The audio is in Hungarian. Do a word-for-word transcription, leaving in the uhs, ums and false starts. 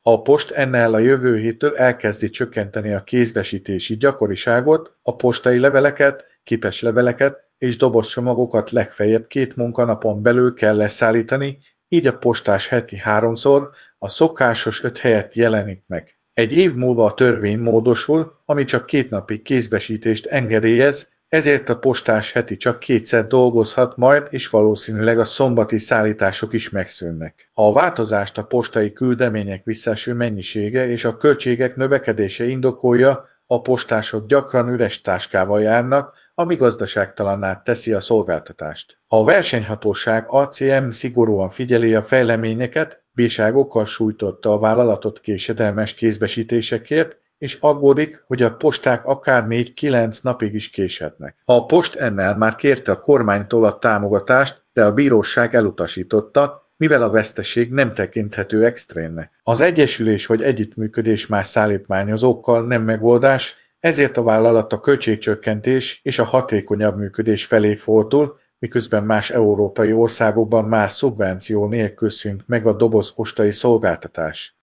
A Post en el a jövő héttől elkezdi csökkenteni a kézbesítési gyakoriságot, a postai leveleket, képes leveleket és dobozcsomagokat legfeljebb két munkanapon belül kell leszállítani, így a postás heti háromszor, a szokásos öt helyett jelenik meg. Egy év múlva a törvény módosul, ami csak két napi kézbesítést engedélyez, ezért a postás heti csak kétszer dolgozhat majd, és valószínűleg a szombati szállítások is megszűnnek. A változást a postai küldemények visszaeső mennyisége és a költségek növekedése indokolja, a postások gyakran üres táskával járnak, ami gazdaságtalanná teszi a szolgáltatást. A versenyhatóság á cé em szigorúan figyeli a fejleményeket, bírságokkal sújtotta a vállalatot késedelmes kézbesítésekért, és aggódik, hogy a posták akár négy-kilenc napig is késhetnek. A Post en el már kérte a kormánytól a támogatást, de a bíróság elutasította, mivel a veszteség nem tekinthető extrémnek. Az egyesülés vagy együttműködés más szállítmányozókkal nem megoldás, ezért a vállalat a költségcsökkentés és a hatékonyabb működés felé fordul, miközben más európai országokban már szubvenció nélkül szűnt meg a dobozpostai szolgáltatás.